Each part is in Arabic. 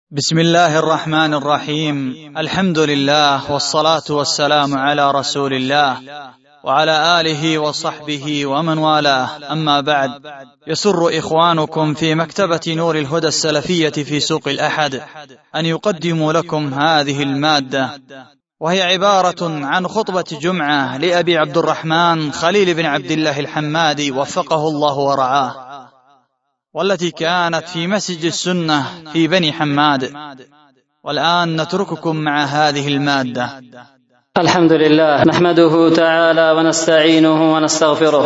بسم الله الرحمن الرحيم. الحمد لله والصلاة والسلام على رسول الله وعلى آله وصحبه ومن والاه، أما بعد. يسر إخوانكم في مكتبة نور الهدى السلفية في سوق الأحد أن يقدموا لكم هذه المادة، وهي عبارة عن خطبة جمعة لأبي عبد الرحمن خليل بن عبد الله الحمادي وفقه الله ورعاه، والتي كانت في مسجد السنة في بني حماد. والآن نترككم مع هذه المادة. الحمد لله، نحمده تعالى ونستعينه ونستغفره،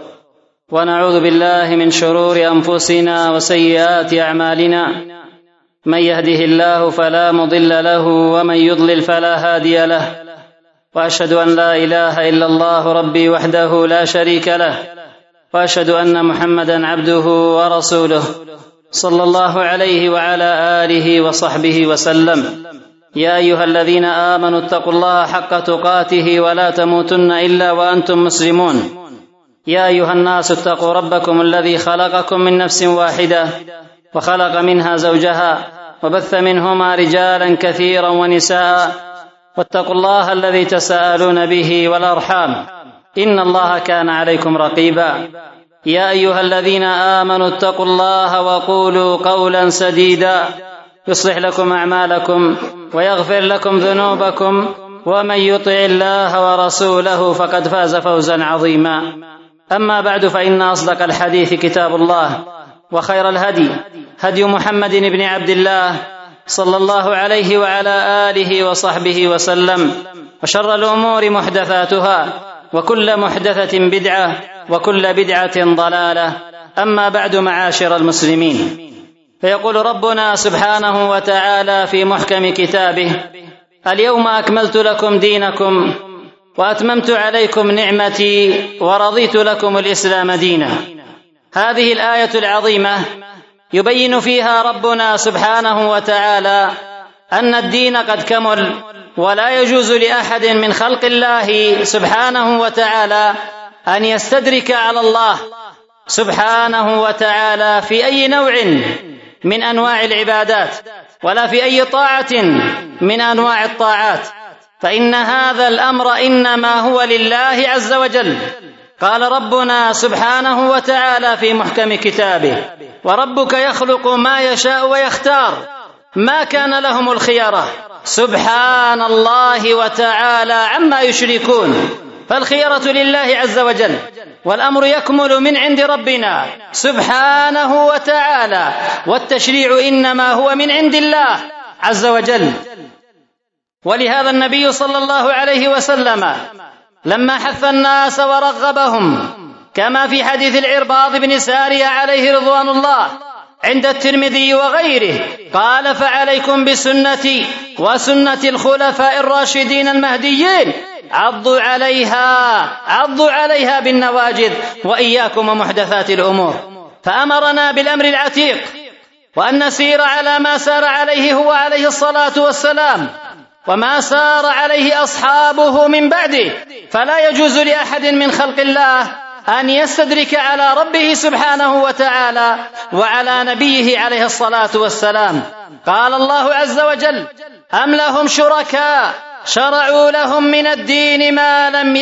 ونعوذ بالله من شرور أنفسنا وسيئات أعمالنا. من يهده الله فلا مضل له، ومن يضلل فلا هادي له. وأشهد أن لا إله إلا الله ربي وحده لا شريك له، وأشهد أن محمدا عبده ورسوله صلى الله عليه وعلى آله وصحبه وسلم. يا أيها الذين آمنوا اتقوا الله حق تقاته ولا تموتن إلا وأنتم مسلمون. يا أيها الناس اتقوا ربكم الذي خلقكم من نفس واحدة، وخلق منها زوجها، وبث منهما رجالا كثيرا ونساء. واتقوا الله الذي تساءلون به والأرحام، إن الله كان عليكم رقيبا. يا أيها الذين آمنوا اتقوا الله وقولوا قولا سديدا يصلح لكم أعمالكم ويغفر لكم ذنوبكم، ومن يطع الله ورسوله فقد فاز فوزا عظيما. أما بعد، فإن أصدق الحديث كتاب الله، وخير الهدي هدي محمد بن عبد الله صلى الله عليه وعلى آله وصحبه وسلم. وشر الأمور محدثاتها، وكل محدثة بدعة، وكل بدعة ضلالة. أما بعد، معاشر المسلمين، فيقول ربنا سبحانه وتعالى في محكم كتابه: اليوم أكملت لكم دينكم وأتممت عليكم نعمتي ورضيت لكم الإسلام دينا. هذه الآية العظيمة يبين فيها ربنا سبحانه وتعالى أن الدين قد كمل، ولا يجوز لأحد من خلق الله سبحانه وتعالى أن يستدرك على الله سبحانه وتعالى في أي نوع من أنواع العبادات، ولا في أي طاعة من أنواع الطاعات، فإن هذا الأمر إنما هو لله عز وجل. قال ربنا سبحانه وتعالى في محكم كتابه: وربك يخلق ما يشاء ويختار ما كان لهم الخيرة، سبحان الله وتعالى عما يشركون. فالخيرة لله عز وجل، والأمر يكمل من عند ربنا سبحانه وتعالى، والتشريع إنما هو من عند الله عز وجل. ولهذا النبي صلى الله عليه وسلم لما حث الناس ورغبهم، كما في حديث العرباض بن سارية عليه رضوان الله عند الترمذي وغيره، قال: فعليكم بسنتي وسنة الخلفاء الراشدين المهديين، عضوا عليها بالنواجذ، وإياكم ومحدثات الأمور. فأمرنا بالأمر العتيق، وأن نسير على ما سار عليه هو عليه الصلاة والسلام، وما سار عليه أصحابه من بعده. فلا يجوز لأحد من خلق الله أن يستدرك على ربه سبحانه وتعالى وعلى نبيه عليه الصلاة والسلام. قال الله عز وجل: أم لهم شركاء شرعوا لهم من الدين ما لم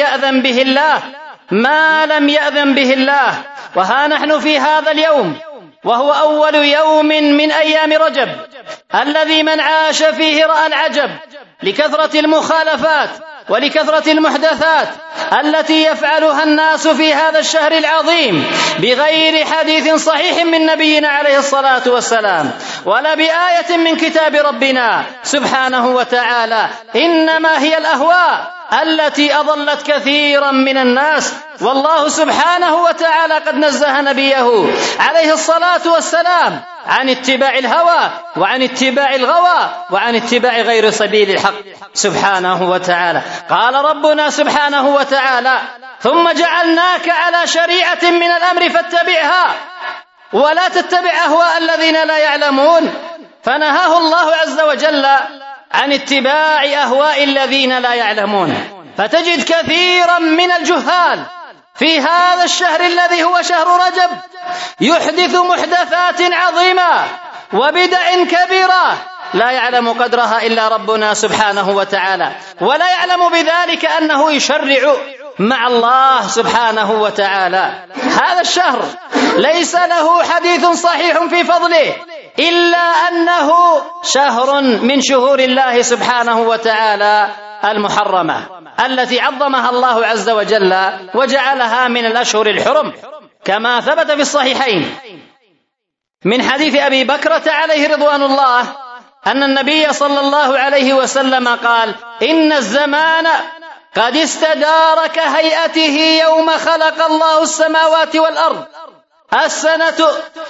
يأذن به الله. وها نحن في هذا اليوم، وهو أول يوم من أيام رجب، الذي من عاش فيه رأى العجب لكثرة المخالفات ولكثرة المحدثات التي يفعلها الناس في هذا الشهر العظيم، بغير حديث صحيح من نبينا عليه الصلاة والسلام، ولا بآية من كتاب ربنا سبحانه وتعالى، إنما هي الأهواء التي أضلت كثيرا من الناس. والله سبحانه وتعالى قد نزه نبيه عليه الصلاة والسلام عن اتباع الهوى، وعن اتباع الغوى، وعن اتباع غير سبيل الحق سبحانه وتعالى. قال ربنا سبحانه وتعالى: ثم جعلناك على شريعة من الأمر فاتبعها ولا تتبع أهواء الذين لا يعلمون. فنهاه الله عز وجل عن اتباع أهواء الذين لا يعلمون. فتجد كثيرا من الجهال في هذا الشهر الذي هو شهر رجب يحدث محدثات عظيمة وبدع كبيرة لا يعلم قدرها إلا ربنا سبحانه وتعالى، ولا يعلم بذلك أنه يشرع مع الله سبحانه وتعالى. هذا الشهر ليس له حديث صحيح في فضله إلا أنه شهر من شهور الله سبحانه وتعالى المحرمة التي عظمها الله عز وجل وجعلها من الأشهر الحرم، كما ثبت في الصحيحين من حديث أبي بكرة عليه رضوان الله أن النبي صلى الله عليه وسلم قال: إن الزمان قد استدار كهيئته يوم خلق الله السماوات والأرض، السنة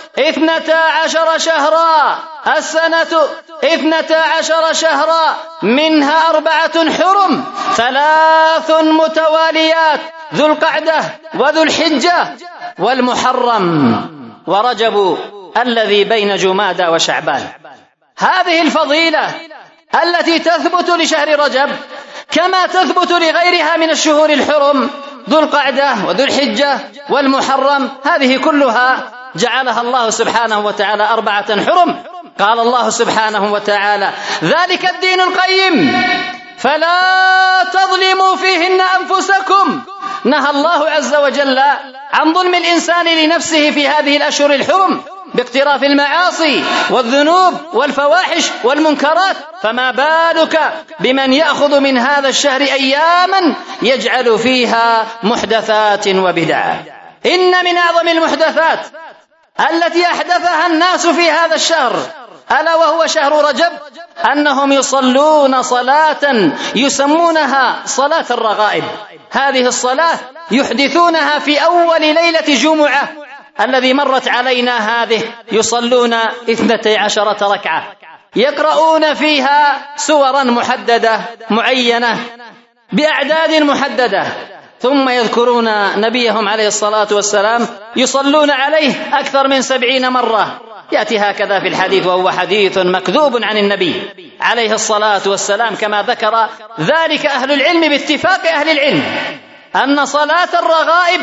12 شهرا، السنة 12 شهرا، منها 4 حرم، 3 متواليات، ذو القعدة وذو الحجة والمحرم ورجب الذي بين جمادى وشعبان. هذه الفضيلة التي تثبت لشهر رجب كما تثبت لغيرها من الشهور الحرم، ذو القعدة وذو الحجة والمحرم، هذه كلها جعلها الله سبحانه وتعالى 4 حرم. قال الله سبحانه وتعالى: ذلك الدين القيم فلا تظلموا فيهن أنفسكم. نهى الله عز وجل عن ظلم الإنسان لنفسه في هذه الأشهر الحرم باقتراف المعاصي والذنوب والفواحش والمنكرات، فما بالك بمن يأخذ من هذا الشهر أياما يجعل فيها محدثات وبدع. إن من أعظم المحدثات التي أحدثها الناس في هذا الشهر ألا وهو شهر رجب أنهم يصلون صلاة يسمونها صلاة الرغائب. هذه الصلاة يحدثونها في أول ليلة جمعة الذي مرت علينا هذه، يصلون 12 ركعة، يقرؤون فيها سورا محددة معينة بأعداد محددة، ثم يذكرون نبيهم عليه الصلاة والسلام يصلون عليه أكثر من 70 مرة. يأتي هكذا في الحديث، وهو حديث مكذوب عن النبي عليه الصلاة والسلام، كما ذكر ذلك أهل العلم باتفاق أهل العلم أن صلاة الرغائب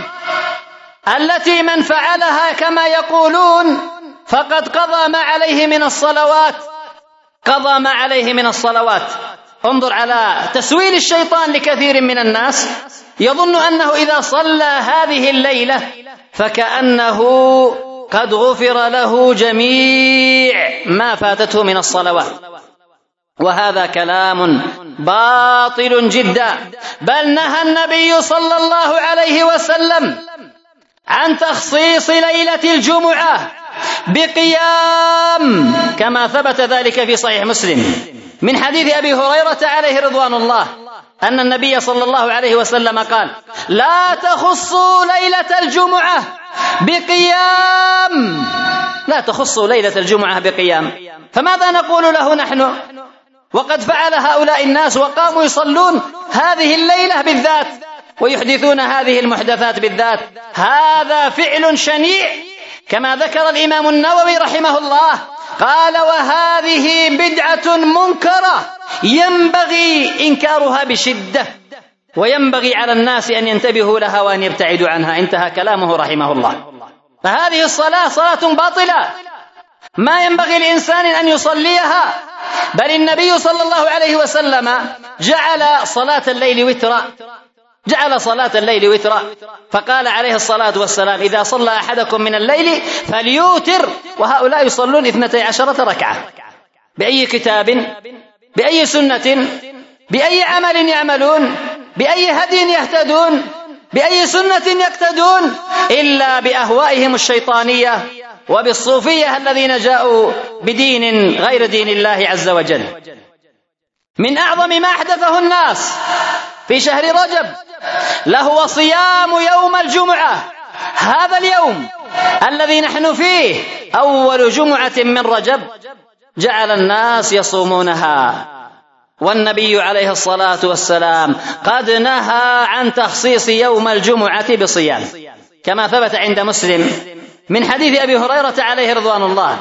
التي من فعلها كما يقولون فقد قضى ما عليه من الصلوات، قضى ما عليه من الصلوات. انظر على تسويل الشيطان لكثير من الناس، يظن أنه إذا صلى هذه الليلة فكأنه قد غفر له جميع ما فاتته من الصلوات، وهذا كلام باطل جدا. بل نهى النبي صلى الله عليه وسلم عن تخصيص ليلة الجمعة بقيام، كما ثبت ذلك في صحيح مسلم من حديث أبي هريرة عليه رضوان الله أن النبي صلى الله عليه وسلم قال: لا تخصوا ليلة الجمعة بقيام، لا تخصوا ليلة الجمعة بقيام. فماذا نقول له نحن وقد فعل هؤلاء الناس وقاموا يصلون هذه الليلة بالذات ويحدثون هذه المحدثات بالذات؟ هذا فعل شنيع، كما ذكر الإمام النووي رحمه الله قال: وهذه بدعة منكرة ينبغي إنكارها بشدة، وينبغي على الناس أن ينتبهوا لها وأن يبتعدوا عنها. انتهى كلامه رحمه الله. فهذه الصلاة صلاة باطلة ما ينبغي الإنسان أن يصليها، بل النبي صلى الله عليه وسلم جعل صلاة الليل وترا، جعل صلاة الليل وترا، فقال عليه الصلاة والسلام: إذا صلى أحدكم من الليل فليوتر. وهؤلاء يصلون 12 ركعة، بأي كتاب، بأي سنة، بأي عمل يعملون، بأي هدي يهتدون، بأي سنة يقتدون إلا بأهوائهم الشيطانية وبالصوفية الذين جاءوا بدين غير دين الله عز وجل. من أعظم ما أحدثه الناس في شهر رجب لهو صيام يوم الجمعة. هذا اليوم الذي نحن فيه أول جمعة من رجب جعل الناس يصومونها، والنبي عليه الصلاة والسلام قد نهى عن تخصيص يوم الجمعة بصيام، كما ثبت عند مسلم من حديث أبي هريرة عليه رضوان الله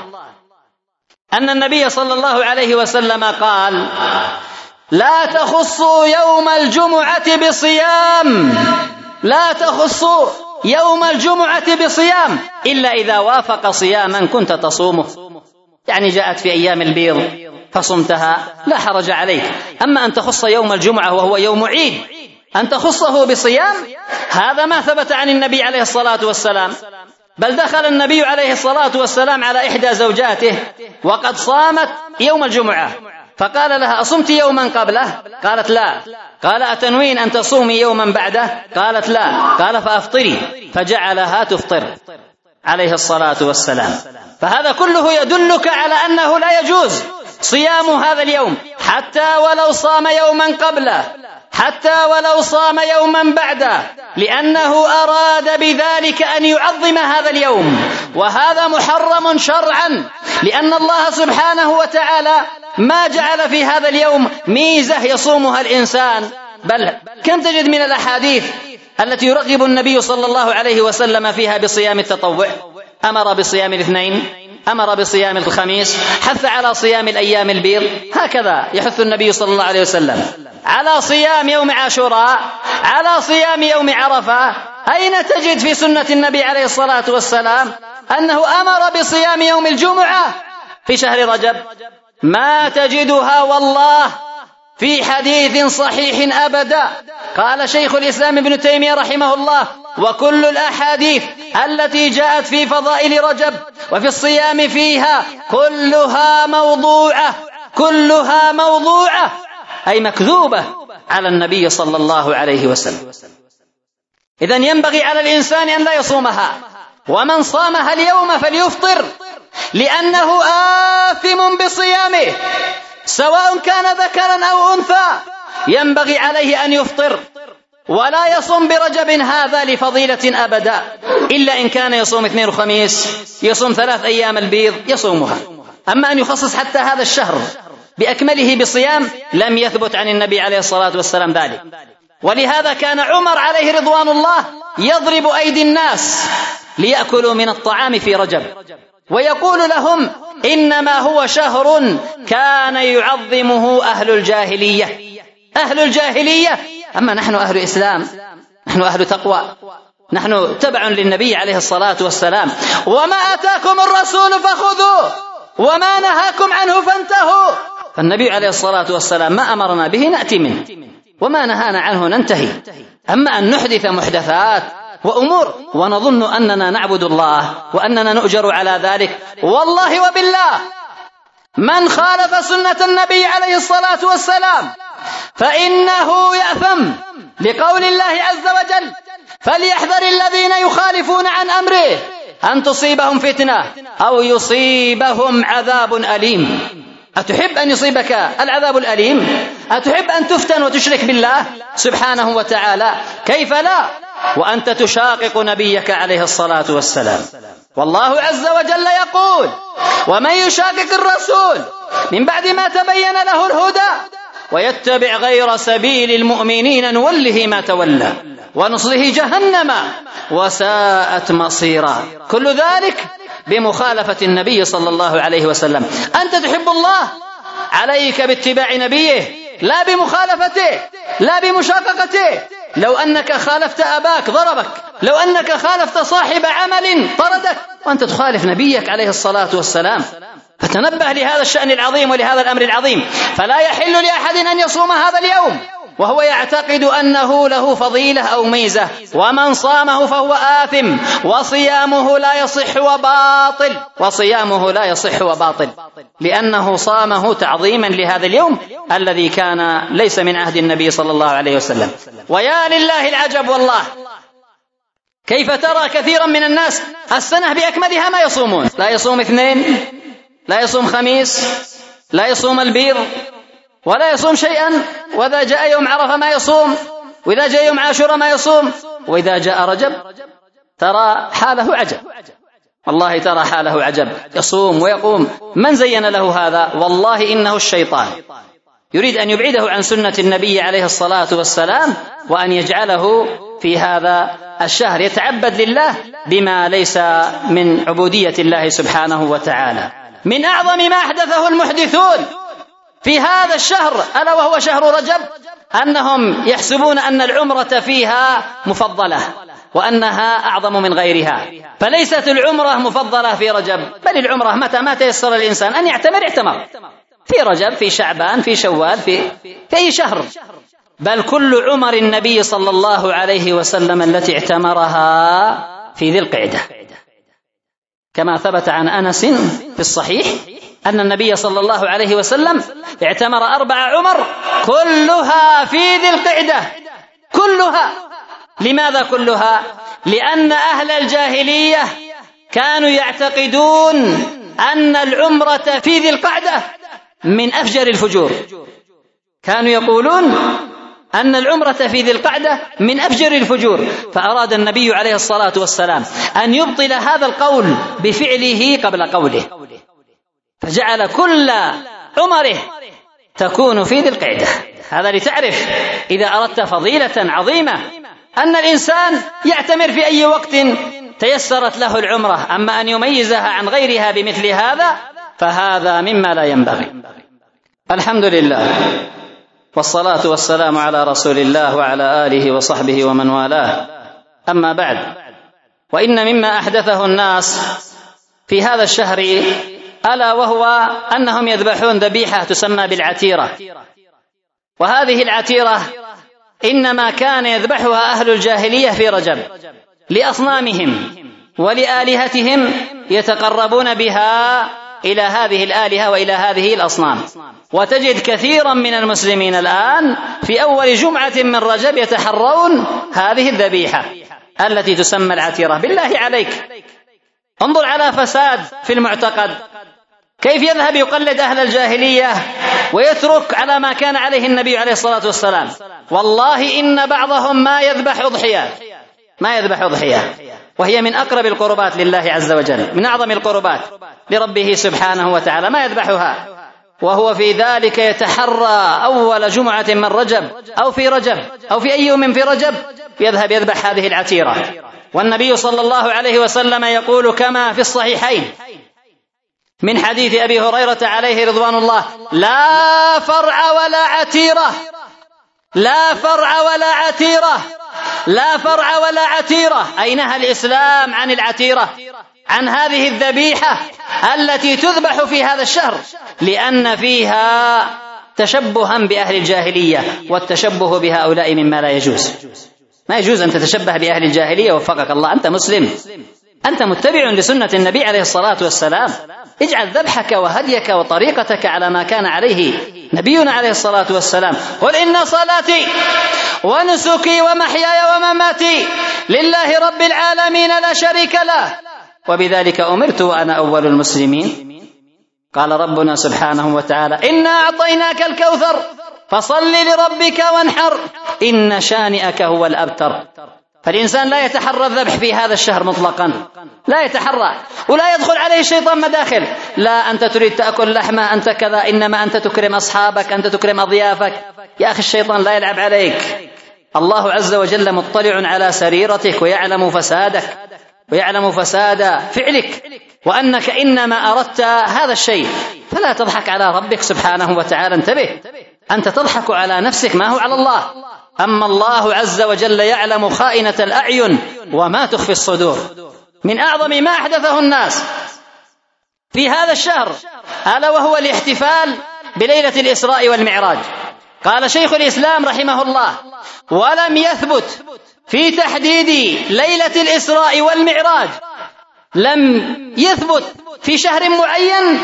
أن النبي صلى الله عليه وسلم قال: لا تخصوا يوم الجمعة بصيام، لا تخصوا يوم الجمعة بصيام إلا إذا وافق صياما كنت تصومه. يعني جاءت في أيام البيض فصمتها لا حرج عليك. أما أن تخص يوم الجمعة وهو يوم عيد أن تخصه بصيام، هذا ما ثبت عن النبي عليه الصلاة والسلام، بل دخل النبي عليه الصلاة والسلام على إحدى زوجاته وقد صامت يوم الجمعة، فقال لها: أصمت يوما قبله؟ قالت: لا. قال: أتنوين أن تصومي يوما بعده؟ قالت: لا. قال: فأفطري، فجعلها تفطر عليه الصلاة والسلام. فهذا كله يدلك على أنه لا يجوز صيام هذا اليوم حتى ولو صام يوما قبله، حتى ولو صام يوما بعده، لأنه أراد بذلك أن يعظم هذا اليوم، وهذا محرم شرعا، لأن الله سبحانه وتعالى ما جعل في هذا اليوم ميزة يصومها الإنسان، بل كم تجد من الأحاديث التي يرغب النبي صلى الله عليه وسلم فيها بصيام التطوع. أمر بصيام الاثنين، أمر بصيام الخميس، حث على صيام الأيام البيض، هكذا يحث النبي صلى الله عليه وسلم على صيام يوم عاشوراء، على صيام يوم عرفة. أين تجد في سنة النبي عليه الصلاة والسلام أنه أمر بصيام يوم الجمعة في شهر رجب؟ ما تجدها والله في حديث صحيح أبدا. قال شيخ الإسلام ابن تيمية رحمه الله: وكل الأحاديث التي جاءت في فضائل رجب وفي الصيام فيها كلها موضوعة، كلها موضوعة، أي مكذوبة على النبي صلى الله عليه وسلم. إذن ينبغي على الإنسان أن لا يصومها، ومن صامها اليوم فليفطر، لأنه آثم بصيامه سواء كان ذكرا أو أنثى، ينبغي عليه أن يفطر ولا يصوم برجب هذا لفضيلة أبدا، إلا إن كان يصوم اثنين وخميس، يصوم 3 أيام البيض يصومها. أما أن يخصص حتى هذا الشهر بأكمله بصيام لم يثبت عن النبي عليه الصلاة والسلام ذلك. ولهذا كان عمر عليه رضوان الله يضرب أيدي الناس ليأكلوا من الطعام في رجب، ويقول لهم: إنما هو شهر كان يعظمه أهل الجاهلية. أهل الجاهلية، أما نحن أهل إسلام، نحن أهل تقوى، نحن تبع للنبي عليه الصلاة والسلام. وما أتاكم الرسول فخذوه وما نهاكم عنه فانتهوا. فالنبي عليه الصلاة والسلام ما أمرنا به نأتي منه، وما نهانا عنه ننتهي. أما أن نحدث محدثات وأمور ونظن أننا نعبد الله وأننا نؤجر على ذلك، والله وبالله من خالف سنة النبي عليه الصلاة والسلام فإنه يأثم، لقول الله عز وجل: فليحذر الذين يخالفون عن أمره أن تصيبهم فتنة أو يصيبهم عذاب أليم. أتحب أن يصيبك العذاب الأليم؟ أتحب أن تفتن وتشرك بالله سبحانه وتعالى؟ كيف لا وأنت تشاقق نبيك عليه الصلاة والسلام؟ والله عز وجل يقول: ومن يشاقق الرسول من بعد ما تبين له الهدى ويتبع غير سبيل المؤمنين نوله ما تولى ونصله جهنم وساءت مصيرا. كل ذلك بمخالفة النبي صلى الله عليه وسلم. أنت تحب الله، عليك باتباع نبيه، لا بمخالفته، لا بمشاققته. لو أنك خالفت أباك ضربك، لو أنك خالفت صاحب عمل طردك، وأنت تخالف نبيك عليه الصلاة والسلام. فتنبه لهذا الشأن العظيم ولهذا الأمر العظيم. فلا يحل لأحد أن يصوم هذا اليوم وهو يعتقد أنه له فضيلة أو ميزة، ومن صامه فهو آثم، وصيامه لا يصح وباطل، وصيامه لا يصح وباطل، لأنه صامه تعظيما لهذا اليوم الذي كان ليس من عهد النبي صلى الله عليه وسلم. ويا لله العجب والله، كيف ترى كثيرا من الناس السنة بأكملها ما يصومون، لا يصوم اثنين، لا يصوم خميس، لا يصوم البيض، ولا يصوم شيئا، وإذا جاء يوم عرفة ما يصوم، وإذا جاء يوم عاشوراء ما يصوم، وإذا جاء رجب ترى حاله عجب، والله ترى حاله عجب، يصوم ويقوم. من زين له هذا؟ والله إنه الشيطان يريد أن يبعده عن سنة النبي عليه الصلاة والسلام، وأن يجعله في هذا الشهر يتعبد لله بما ليس من عبودية الله سبحانه وتعالى. من أعظم ما أحدثه المحدثون في هذا الشهر ألا وهو شهر رجب أنهم يحسبون أن العمرة فيها مفضلة وأنها أعظم من غيرها، فليست العمرة مفضلة في رجب، بل العمرة متى ما تيسر الإنسان أن يعتمر اعتمر، في رجب، في شعبان، في شوال، في أي شهر، بل كل عمر النبي صلى الله عليه وسلم التي اعتمرها في ذي القعدة، كما ثبت عن أنس في الصحيح أن النبي صلى الله عليه وسلم اعتمر 4 عمر كلها في ذي القعدة، كلها. لماذا كلها؟ لأن أهل الجاهلية كانوا يعتقدون أن العمرة في ذي القعدة من أفجر الفجور، كانوا يقولون أن العمرة في ذي القعدة من أفجر الفجور، فأراد النبي عليه الصلاة والسلام أن يبطل هذا القول بفعله قبل قوله، فجعل كل عمره تكون في ذي القعدة. هذا لتعرف إذا أردت فضيلة عظيمة أن الإنسان يعتمر في أي وقت تيسرت له العمرة، أما أن يميزها عن غيرها بمثل هذا فهذا مما لا ينبغي. الحمد لله والصلاة والسلام على رسول الله وعلى آله وصحبه ومن والاه، أما بعد، وإن مما أحدثه الناس في هذا الشهر ألا وهو أنهم يذبحون ذبيحة تسمى بالعتيرة، وهذه العتيرة إنما كان يذبحها أهل الجاهلية في رجب لأصنامهم ولآلهتهم، يتقربون بها إلى هذه الآلهة وإلى هذه الأصنام. وتجد كثيرا من المسلمين الآن في أول جمعة من رجب يتحرون هذه الذبيحة التي تسمى العتيرة. بالله عليك انظر على فساد في المعتقد، كيف يذهب يقلد أهل الجاهلية ويترك على ما كان عليه النبي عليه الصلاة والسلام. والله إن بعضهم ما يذبح أضحية، وهي من أقرب القربات لله عز وجل، من أعظم القربات لربه سبحانه وتعالى، ما يذبحها وهو في ذلك يتحرى أول جمعة من رجب أو في رجب أو في أي يوم في رجب يذهب يذبح هذه العتيرة. والنبي صلى الله عليه وسلم يقول كما في الصحيحين من حديث أبي هريرة عليه رضوان الله: لا فرع ولا عتيرة، لا فرع ولا عتيرة، لا فرع ولا عتيرة. أي نهى الإسلام عن العتيرة، عن هذه الذبيحة التي تذبح في هذا الشهر، لأن فيها تشبها بأهل الجاهلية، والتشبه بهؤلاء مما لا يجوز. ما يجوز أن تتشبه بأهل الجاهلية، وفقك الله، أنت مسلم، أنت متبع لسنة النبي عليه الصلاة والسلام، اجعل ذبحك وهديك وطريقتك على ما كان عليه نبينا عليه الصلاة والسلام. قل إن صلاتي ونسكي ومحياي ومماتي لله رب العالمين لا شريك له وبذلك أمرت وأنا أول المسلمين. قال ربنا سبحانه وتعالى: إنا أعطيناك الكوثر فصل لربك وانحر إن شانئك هو الأبتر. فالإنسان لا يتحرى الذبح في هذا الشهر مطلقا، لا يتحرى، ولا يدخل عليه الشيطان مداخل، لا أنت تريد تأكل لحمة، أنت كذا، إنما أنت تكرم أصحابك، أنت تكرم أضيافك. يا أخي الشيطان لا يلعب عليك، الله عز وجل مطلع على سريرتك ويعلم فسادك ويعلم فساد فعلك، وأنك إنما أردت هذا الشيء، فلا تضحك على ربك سبحانه وتعالى. انتبه، أنت تضحك على نفسك، ما هو على الله. أما الله عز وجل يعلم خائنة الأعين وما تخفي الصدور. من أعظم ما أحدثه الناس في هذا الشهر ألا وهو الاحتفال بليلة الإسراء والمعراج. قال شيخ الإسلام رحمه الله: ولم يثبت في تحديد ليلة الإسراء والمعراج، لم يثبت في شهر معين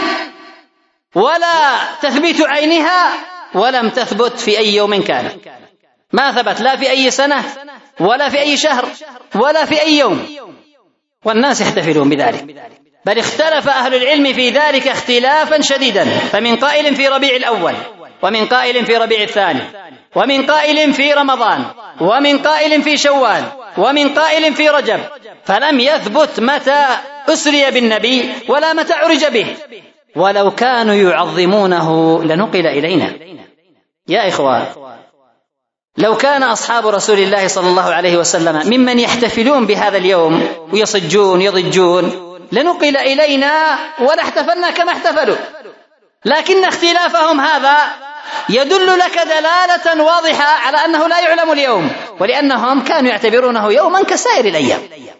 ولا تثبيت عينها، ولم تثبت في أي يوم كان، ما ثبت لا في أي سنة ولا في أي شهر ولا في أي يوم، والناس يحتفلون بذلك، بل اختلف أهل العلم في ذلك اختلافا شديدا، فمن قائل في ربيع الأول، ومن قائل في ربيع الثاني، ومن قائل في رمضان، ومن قائل في شوال، ومن قائل في رجب، فلم يثبت متى أسري بالنبي ولا متى عرج به. ولو كانوا يعظمونه لنقل إلينا. يا إخوان، لو كان أصحاب رسول الله صلى الله عليه وسلم ممن يحتفلون بهذا اليوم ويصجون يضجون لنقل إلينا ولا احتفلنا كما احتفلوا، لكن اختلافهم هذا يدل لك دلالة واضحة على أنه لا يعلم اليوم، ولأنهم كانوا يعتبرونه يوما كسائر الأيام.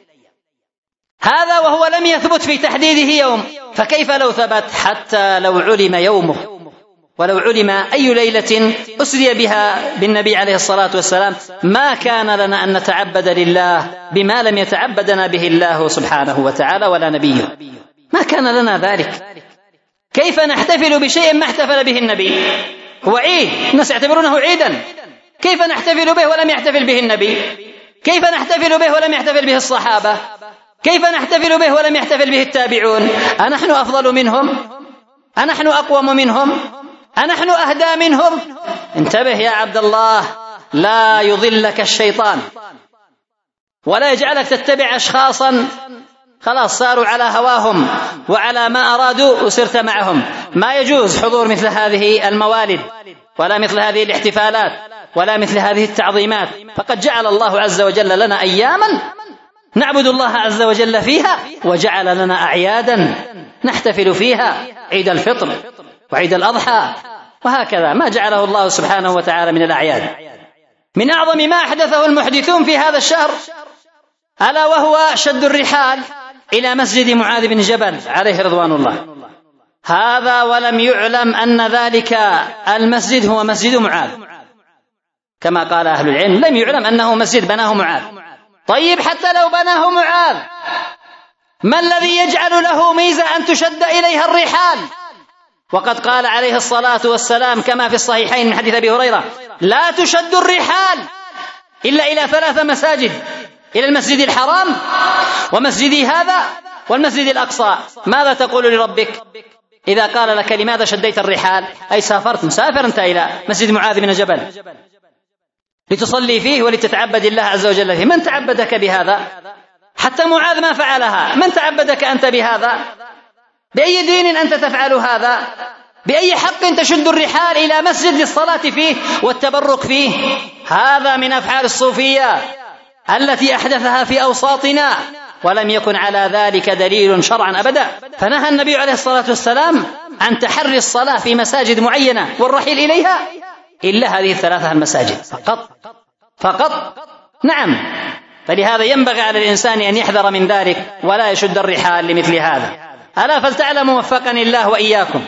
هذا وهو لم يثبت في تحديده يوم، فكيف لو ثبت؟ حتى لو علم يومه ولو علم أي ليلة أسري بها بالنبي عليه الصلاة والسلام ما كان لنا أن نتعبد لله بما لم يتعبدنا به الله سبحانه وتعالى ولا نبيه، ما كان لنا ذلك. كيف نحتفل بشيء ما احتفل به النبي؟ هو عيد، الناس يعتبرونه عيدا، كيف نحتفل به ولم يحتفل به النبي؟ كيف نحتفل به ولم يحتفل به الصحابة؟ كيف نحتفل به ولم يحتفل به التابعون؟ أنحن أفضل منهم؟ أنحن أقوم منهم؟ أنحن أهدى منهم؟ انتبه يا عبد الله، لا يضلك الشيطان ولا يجعلك تتبع أشخاصا خلاص صاروا على هواهم وعلى ما أرادوا وصرت معهم. ما يجوز حضور مثل هذه الموالد ولا مثل هذه الاحتفالات ولا مثل هذه التعظيمات، فقد جعل الله عز وجل لنا أياما نعبد الله عز وجل فيها، وجعل لنا أعيادا نحتفل فيها، عيد الفطر وعيد الأضحى وهكذا، ما جعله الله سبحانه وتعالى من الأعياد. من أعظم ما أحدثه المحدثون في هذا الشهر ألا وهو شد الرحال إلى مسجد معاذ بن جبل عليه رضوان الله، هذا ولم يعلم أن ذلك المسجد هو مسجد معاذ كما قال أهل العلم، لم يعلم أنه مسجد بناه معاذ. طيب حتى لو بناه معاذ، ما الذي يجعل له ميزة أن تشد إليها الرحال؟ وقد قال عليه الصلاة والسلام كما في الصحيحين من حديث أبي هريرة: لا تشد الرحال إلا إلى 3 مساجد، إلى المسجد الحرام ومسجدي هذا والمسجد الأقصى. ماذا تقول لربك إذا قال لك لماذا شديت الرحال؟ أي سافرت، مسافر أنت إلى مسجد معاذ بن جبل لتصلي فيه ولتتعبد الله عز وجل فيه. من تعبدك بهذا؟ حتى معاذ ما فعلها، من تعبدك أنت بهذا؟ بأي دين أنت تفعل هذا؟ بأي حق تشد الرحال إلى مسجد للصلاة فيه والتبرك فيه؟ هذا من أفعال الصوفية التي أحدثها في أوساطنا، ولم يكن على ذلك دليل شرعا أبدا. فنهى النبي عليه الصلاة والسلام عن تحري الصلاة في مساجد معينة والرحيل إليها إلا هذه 3 المساجد فقط. نعم، فلهذا ينبغي على الإنسان أن يحذر من ذلك ولا يشد الرحال لمثل هذا. ألا فلتعلموا وفقني الله وإياكم،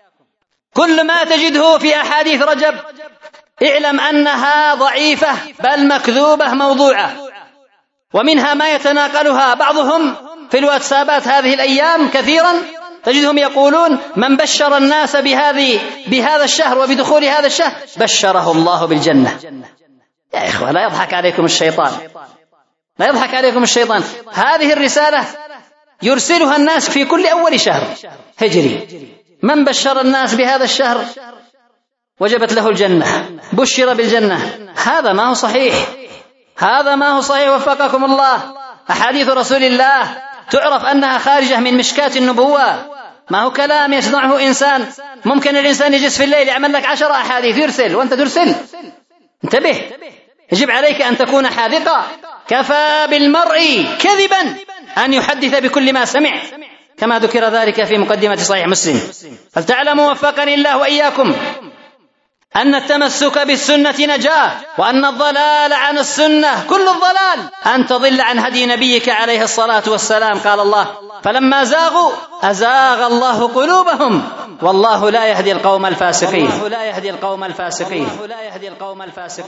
كل ما تجده في أحاديث رجب اعلم أنها ضعيفة بل مكذوبة موضوعة، ومنها ما يتناقلها بعضهم في الواتسابات هذه الأيام كثيرا، تجدهم يقولون: من بشر الناس بهذا الشهر وبدخول هذا الشهر بشره الله بالجنة. يا إخوة، لا يضحك عليكم الشيطان، لا يضحك عليكم الشيطان. هذه الرسالة يرسلها الناس في كل أول شهر هجري: من بشر الناس بهذا الشهر وجبت له الجنة، بشر بالجنة. هذا ما هو صحيح، هذا ما هو صحيح وفقكم الله. أحاديث رسول الله تعرف أنها خارجة من مشكاة النبوة، ما هو كلام يصنعه إنسان. ممكن الإنسان يجلس في الليل يعمل لك 10 أحاديث يرسل وأنت ترسل. انتبه، يجب عليك أن تكون حاذقا. كفى بالمرء كذبا أن يحدث بكل ما سمع، كما ذكر ذلك في مقدمة صحيح مسلم. فلتعلموا وفقني الله وإياكم أن التمسك بالسنة نجاة، وأن الضلال عن السنة كل الضلال أن تضل عن هدي نبيك عليه الصلاة والسلام. قال الله: فلما زاغوا أزاغ الله قلوبهم والله لا يهدي القوم الفاسقين.